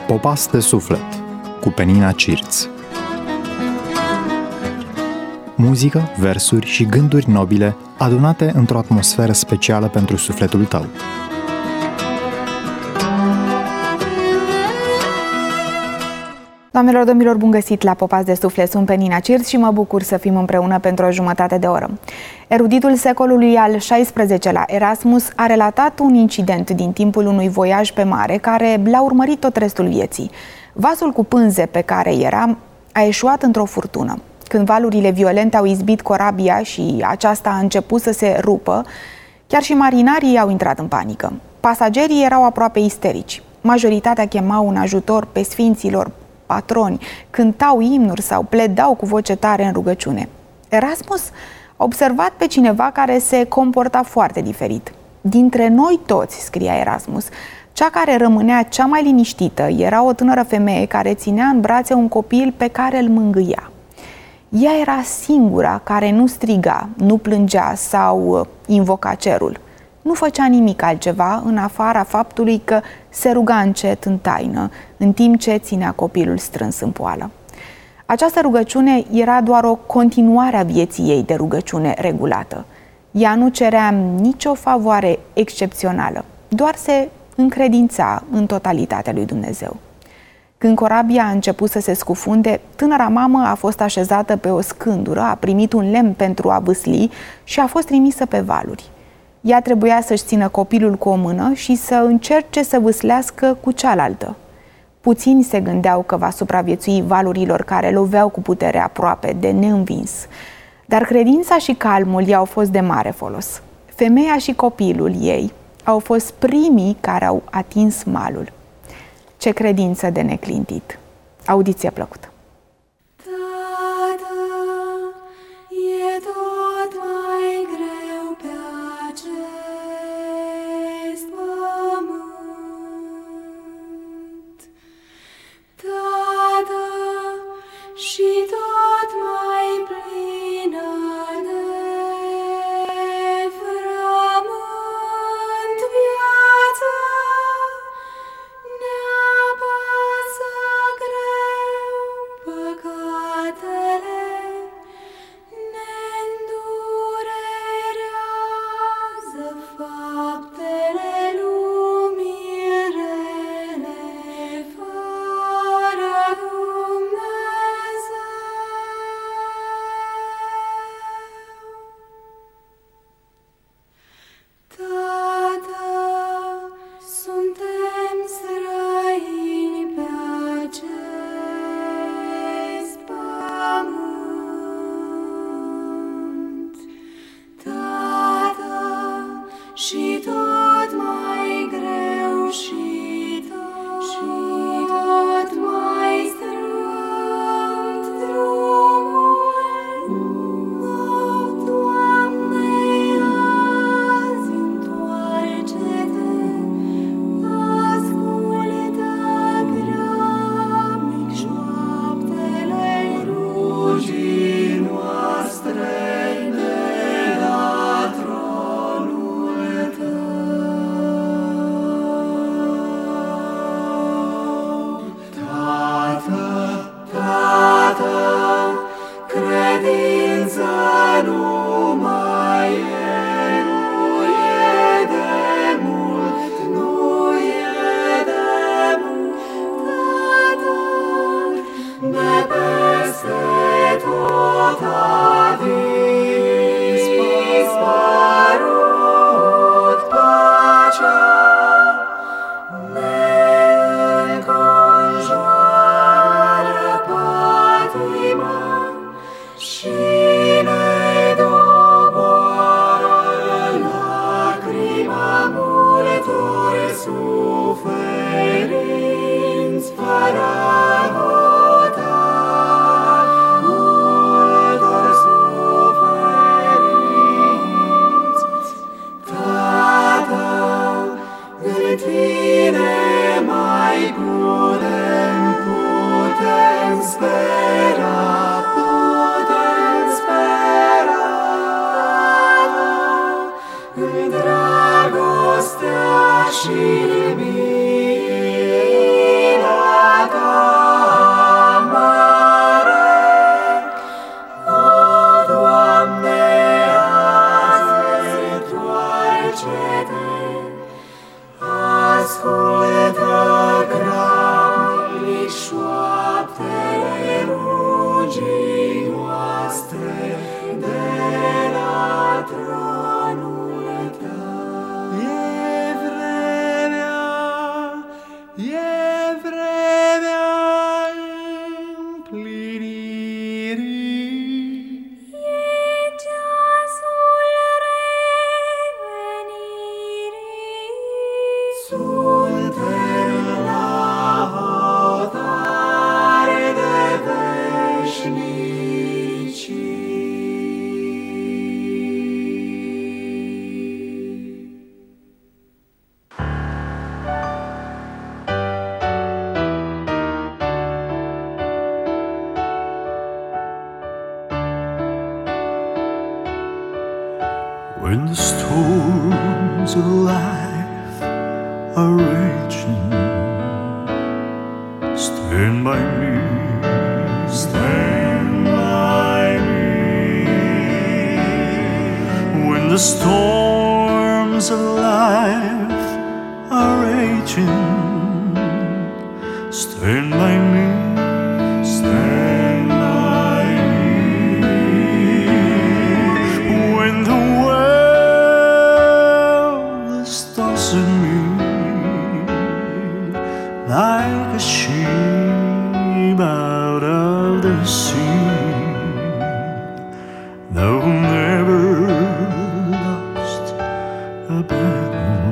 Popas de suflet cu Penina Cirț. Muzică, versuri și gânduri nobile adunate într-o atmosferă specială pentru sufletul tău. Doamnelor, domnilor, bun găsit la Popas de suflet, sunt Penina Cirț și mă bucur să fim împreună pentru o jumătate de oră. Eruditul secolului al XVI-lea, Erasmus, a relatat un incident din timpul unui voiaj pe mare care l-a urmărit tot restul vieții. Vasul cu pânze pe care era a eșuat într-o furtună. Când valurile violente au izbit corabia și aceasta a început să se rupă, chiar și marinarii au intrat în panică. Pasagerii erau aproape isterici. Majoritatea chemau un ajutor pe sfinților patroni, cântau imnuri sau pledau cu voce tare în rugăciune. Erasmus a observat pe cineva care se comporta foarte diferit. Dintre noi toți, scria Erasmus, cea care rămânea cea mai liniștită era o tânără femeie care ținea în brațe un copil pe care îl mângâia. Ea era singura care nu striga, nu plângea sau invoca cerul. Nu făcea nimic altceva în afara faptului că se ruga încet în taină, în timp ce ținea copilul strâns în poală. Această rugăciune era doar o continuare a vieții ei de rugăciune regulată. Ea nu cerea nicio favoare excepțională, doar se încredința în totalitatea lui Dumnezeu. Când corabia a început să se scufunde, tânăra mamă a fost așezată pe o scândură, a primit un lemn pentru a vâsli și a fost trimisă pe valuri. Ea trebuia să-și țină copilul cu o mână și să încerce să vâslească cu cealaltă. Puțini se gândeau că va supraviețui valurilor care loveau cu putere aproape de neînvins. Dar credința și calmul i-au fost de mare folos. Femeia și copilul ei au fost primii care au atins malul. Ce credință de neclintit! Audiție plăcută! și mila storms of life are raging, stand by me, stand by me. When the storms of life are raging, stand by me, stand by me. When the world is tossing me like a sheep out of the sea, though never lost a battle,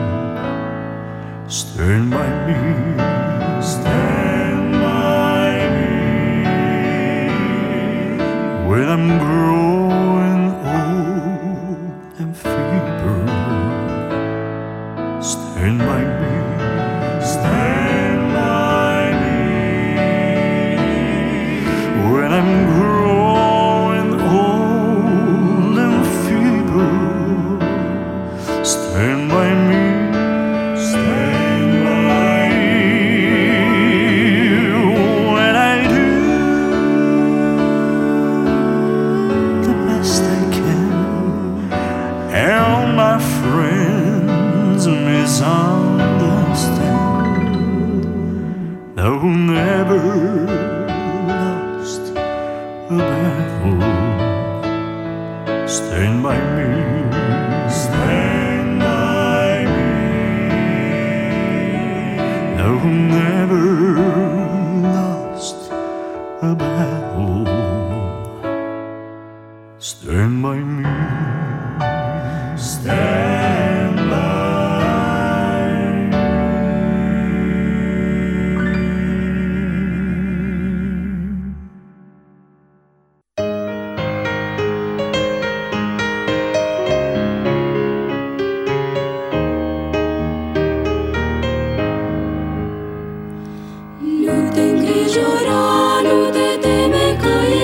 stand by me, stand by me. When I'm growing old and feeble, stand by me, stand by me. When I'm growing old and feeble, stand by me, stand by me. When I do the best I can, and my friends misunderstand, though never lost a battle, stand by me, stand by me. Though never lost a battle, stand by me, stand by me. Nu te îngrijora, nu te teme că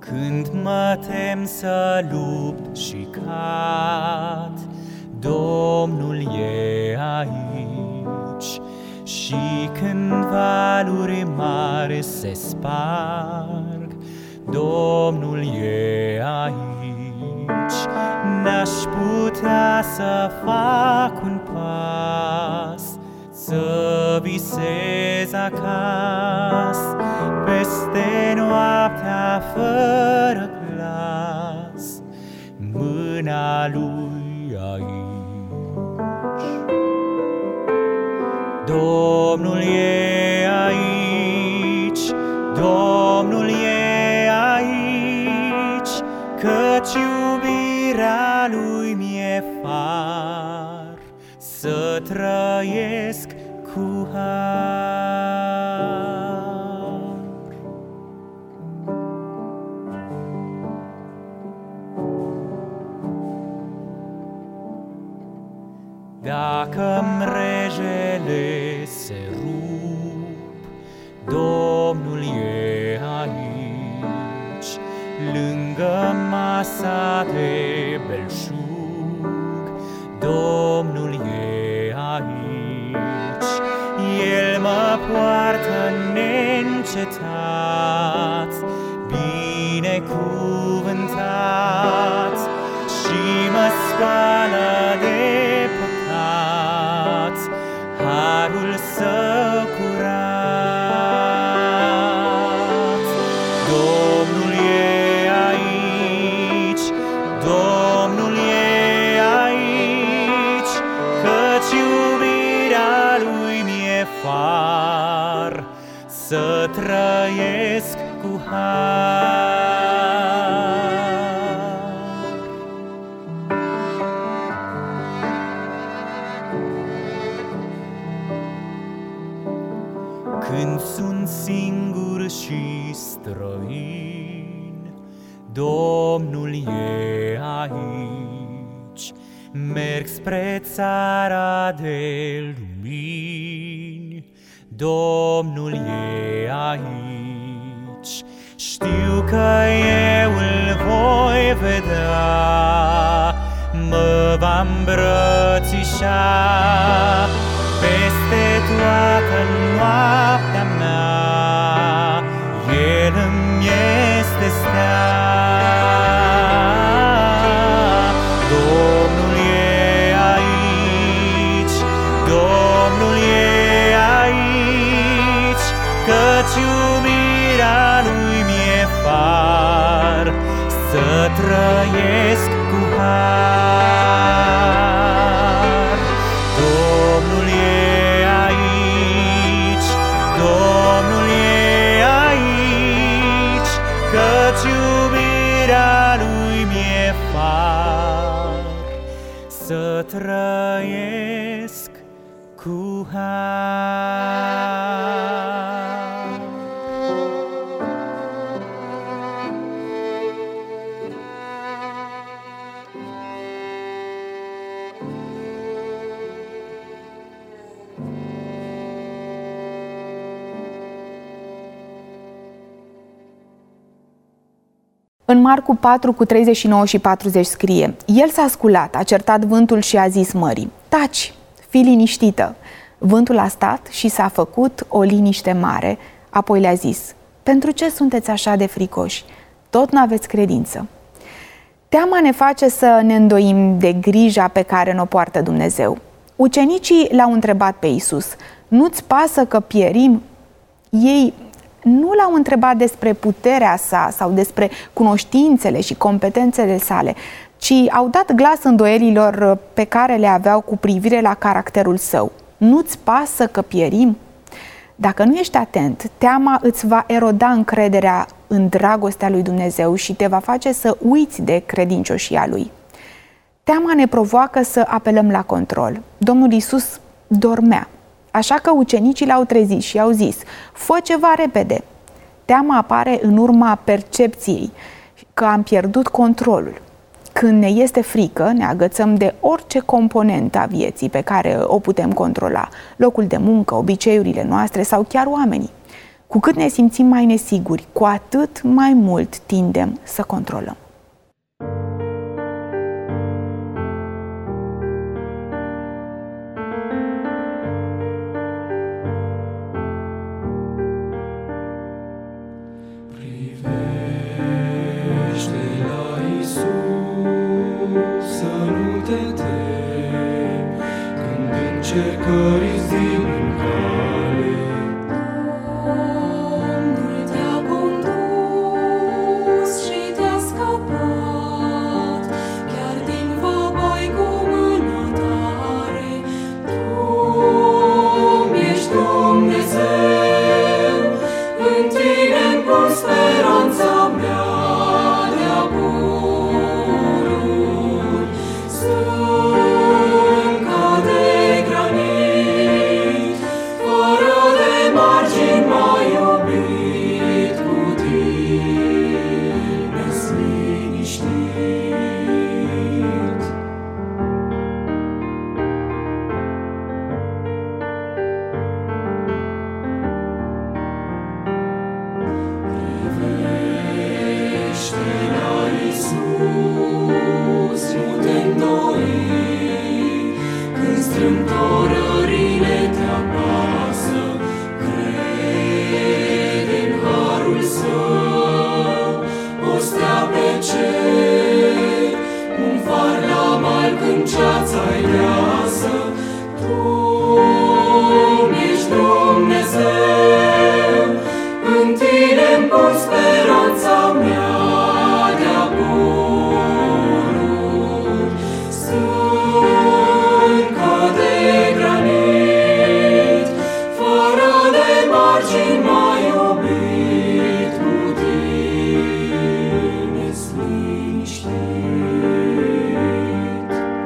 Când mă tem să lupt și cad, Domnul e aici. Și când valuri mari se sparg, Domnul e aici. N-aș putea să fac un pas, să visez acasă, peste noaptea fără glas, mâna lui aici. Domnul e aici, Domnul e aici, căci iubirea lui mi-e far să trăiesc cu har. Dacă mrejele se rup, Domnul e aici. Lângă masa de belșug, Domnul e aici. El mă poartă neîncetat, binecuvântat, și mă spală de păcat, harul său curat. Domnul e aici, Domnul e aici, căci iubirea lui mi-e far să trăiesc cu har. Când sunt singur și străin, Domnul e aici. Merg spre țara de lumini, Domnul e aici. Știu că eu îl voi vedea, mă va îmbrățișa peste toată noaptea mea. El îmi este stea. Domnul e aici, Domnul e aici, căci iubirea lui mi-e far să trăiesc cu har. Domnul e aici, Domnul e aici, căci iubirea lui mi-e far să trăiesc cu har. În Marcu 4, cu 39 și 40 scrie: El s-a sculat, a certat vântul și a zis mării: taci, fii liniștită. Vântul a stat și s-a făcut o liniște mare. Apoi le-a zis: pentru ce sunteți așa de fricoși? Tot n-aveți credință. Teama ne face să ne îndoim de grija pe care ne-o poartă Dumnezeu. Ucenicii l-au întrebat pe Iisus: nu-ți pasă că pierim? Ei nu l-au întrebat despre puterea sa sau despre cunoștințele și competențele sale, ci au dat glas îndoielilor pe care le aveau cu privire la caracterul său. Nu-ți pasă că pierim? Dacă nu ești atent, teama îți va eroda încrederea în dragostea lui Dumnezeu și te va face să uiți de credincioșia lui. Teama ne provoacă să apelăm la control. Domnul Iisus dormea, așa că ucenicii l-au trezit și i-au zis: fă ceva repede. Teama apare în urma percepției că am pierdut controlul. Când ne este frică, ne agățăm de orice componentă a vieții pe care o putem controla, locul de muncă, obiceiurile noastre sau chiar oamenii. Cu cât ne simțim mai nesiguri, cu atât mai mult tindem să controlăm. Încercări din cale, Domnul te-a condus și te-a scăpat, chiar din vabai cu mâna tare. Tu ești Dumnezeu, în tine-mi pun speranța mea de-a pururi. Sunt ca de granit, fără de margini m-ai iubit, cu tine-s liniștit. Privește la Iisus, nu te îndoi, când strâmtorările te apasă. Crede în harul Său, o stea pe cer, un far la mal când ceața-i deasă. Tu ești Dumnezeu, în tine-mi pun speranța mea de-a pururi. Sunt ca de granit, fără de margini m-ai iubit, cu tine-s liniștit.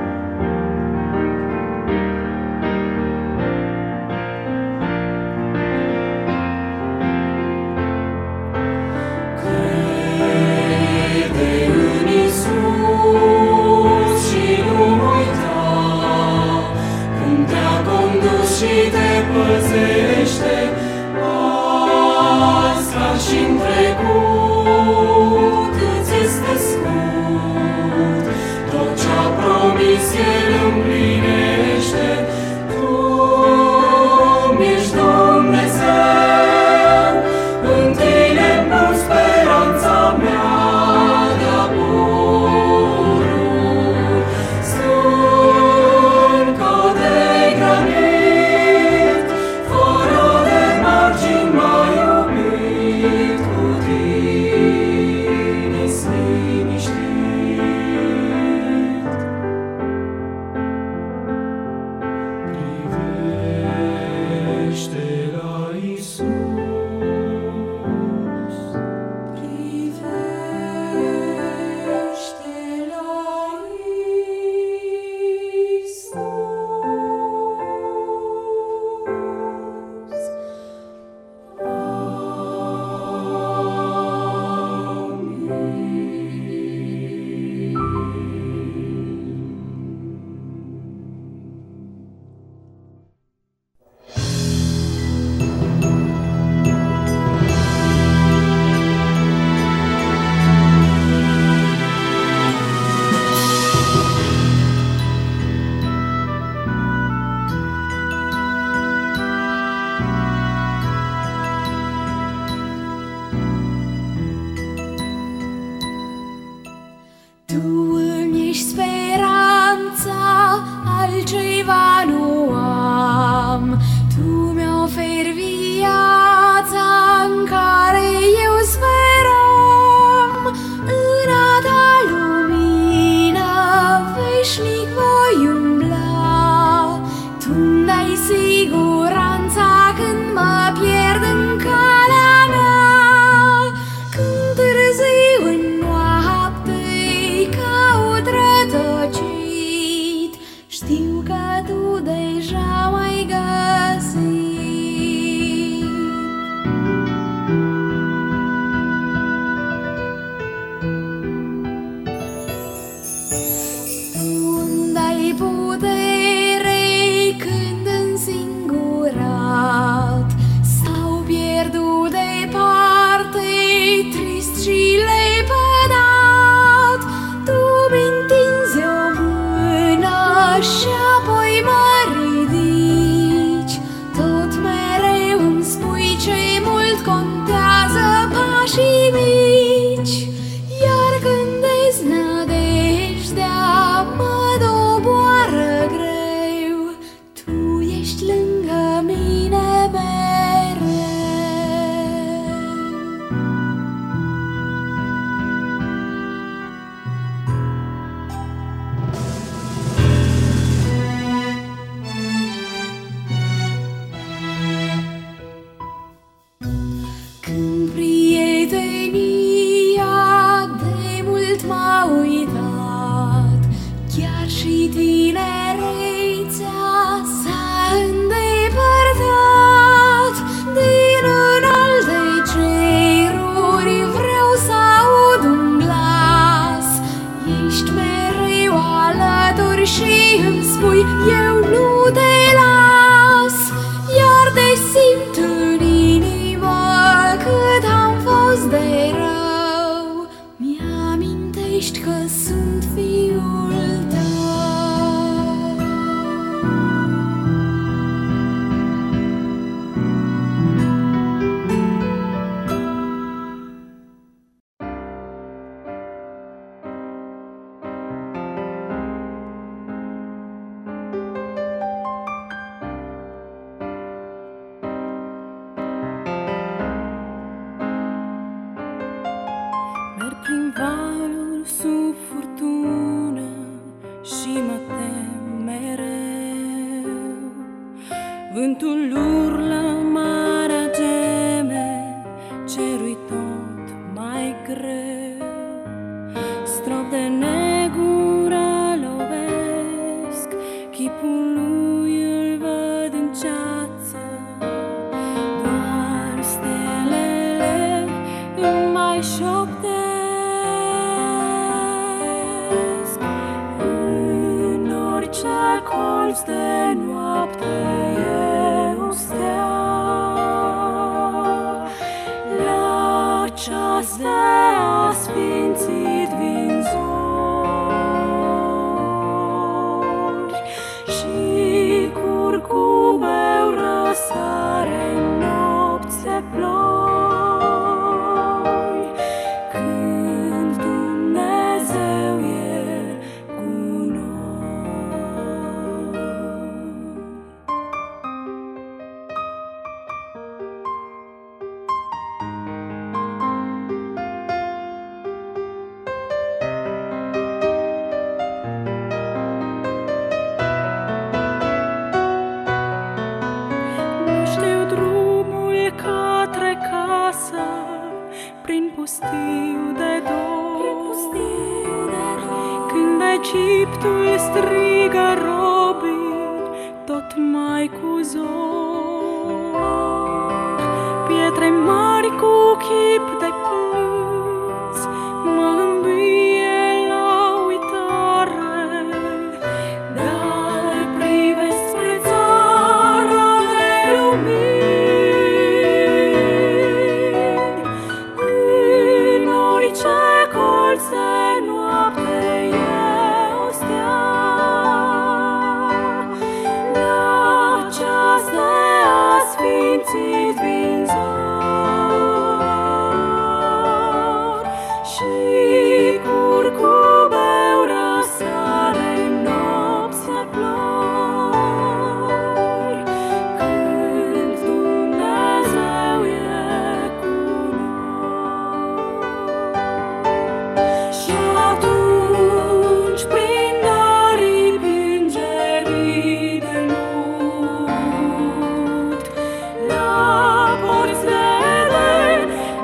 Crede în Iisus și nu uita, când te-a condus și te păzește, azi ca și-n trecut îți este scut, tot ce-a promis El împlinește. Tu ești Dumnezeu, în tine-mi pun speranța mea de-a pururi. Sunt ca de granit, fără de margini m-ai iubit, cu cerui tot mai greu, strop de negură lovesc, chipul lui îl văd în ceață, doar stelele îmi mai șoptesc. În orice colț de noapte e o stea, la ceas de asfințit vin zori și curcubeu răsare nopți de ploi, când Dumnezeu e cu noi. Nu știu drumul către casă, prin pustiu de dor, când Egiptul strigă robii tot mai cu zor, pietre mari cu chip de plâns mă îmbie la uitare, dar privesc spre țara de lumini. În orice colț de noapte e o stea, la ceas de asfințit vin zori și curcubeu răsare nopți de ploi, când Dumnezeu e cu noi. Și atunci, prin aripi îngerii de lut, la porți de Eden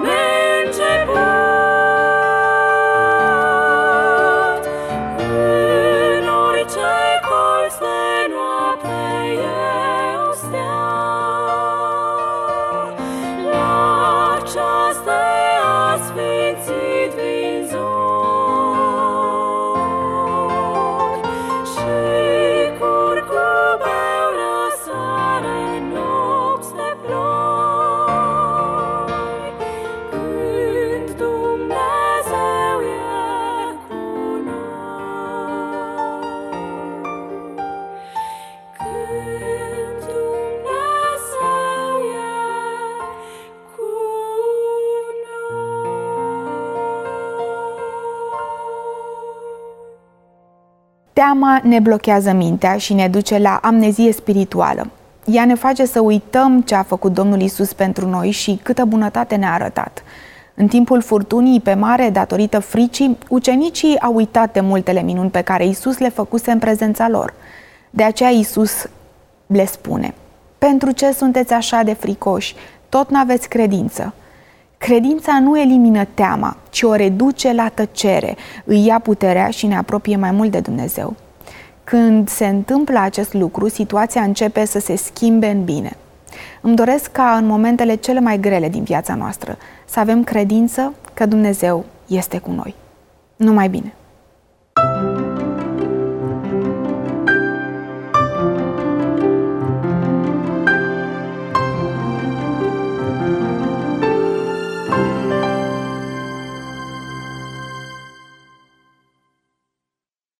neînceput, în orice colț de noapte e o stea, la ceas de asfințit vin zori și curcubeu răsare nopți de ploi, când Dumnezeu e cu noi. Când Dumnezeu e cu noi. Teama ne blochează mintea și ne duce la amnezie spirituală. Ea ne face să uităm ce a făcut Domnul Iisus pentru noi și câtă bunătate ne-a arătat. În timpul furtunii pe mare, datorită fricii, ucenicii au uitat de multele minuni pe care Iisus le făcuse în prezența lor. De aceea Iisus le spune: pentru ce sunteți așa de fricoși? Tot n-aveți credință. Credința nu elimină teama, ci o reduce la tăcere, îi ia puterea și ne apropie mai mult de Dumnezeu. Când se întâmplă acest lucru, situația începe să se schimbe în bine. Îmi doresc ca în momentele cele mai grele din viața noastră să avem credință că Dumnezeu este cu noi. Numai bine!